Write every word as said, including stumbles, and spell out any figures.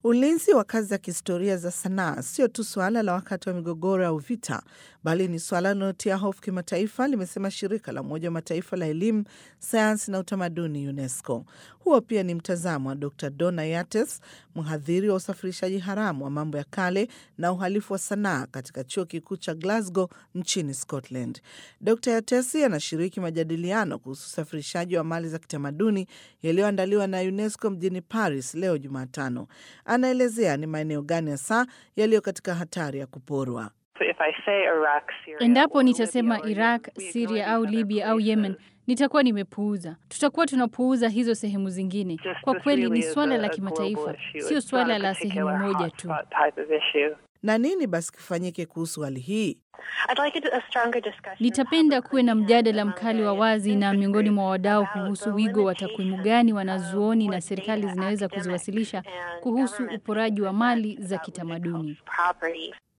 Ulinzi wa kazi za kihistoria za sanaa sio tu suala la wakati wa migogoro au vita, bali ni suala linalotia hofu kimataifa, limesema shirika la Umoja wa Mataifa la elimu, sayansi na utamaduni UNESCO. Huo pia ni mtazamo wa Dokta Donna Yates, mhadhiri wa usafirishaji haramu wa mambo ya kale na uhalifu wa sanaa katika chuo kikuu cha Glasgow nchini Scotland. Dokta Yates anashiriki majadiliano kuhusu usafirishaji wa mali za kitamaduni yaliyoandaliwa na UNESCO mjini Paris leo Jumatano. Anaelezea ni maeneo gani hasa yaliyo katika hatari ya kuporwa. Endapo nitasema Iraq, Syria au Libya au Yemen, nitakuwa nimepuuza. Tutakuwa tunapuuza hizo sehemu zingine. Kwa kweli ni swala la kimataifa, sio swala la sehemu moja tu. Na nini basi kifanyike kuhusu hali hii? Nitapenda kuwe na mjadala mkali wa wazi na miongoni mwa wadau kuhusu wigo wa takwimu gani wanazuoni na serikali zinaweza kuziwasilisha kuhusu uporaji wa mali za kitamaduni.